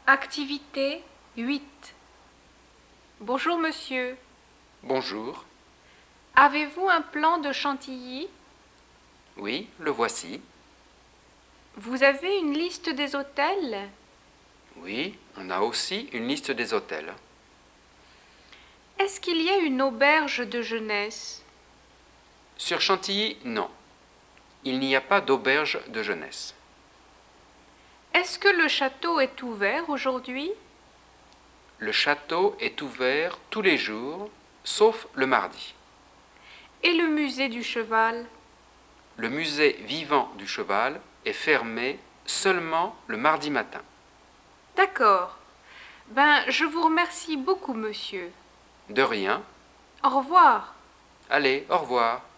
Activité 8. Bonjour monsieur. Bonjour. Avez-vous un plan de Chantilly? Oui, le voici. Vous avez une liste des hôtels? Oui, on a aussi une liste des hôtels. Est-ce qu'il y a une auberge de jeunesse? Sur Chantilly, non. Il n'y a pas d'auberge de jeunesse. Est-ce que le château est ouvert aujourd'hui? Le château est ouvert tous les jours, sauf le mardi. Et le musée du cheval? Le musée vivant du cheval est fermé seulement le mardi matin. D'accord. Je vous remercie beaucoup monsieur. De rien. Au revoir. Allez, au revoir.